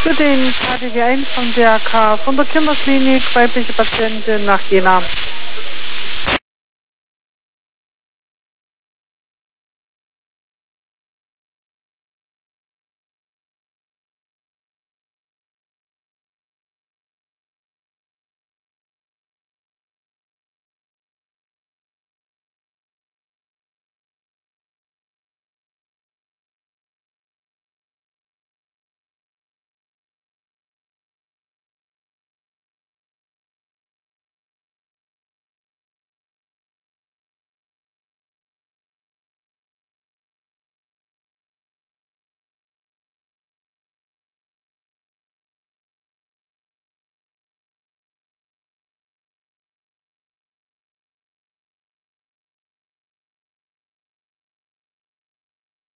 Für den KDW1 vom DRK von der Kinderklinik weibliche Patientin nach Jena.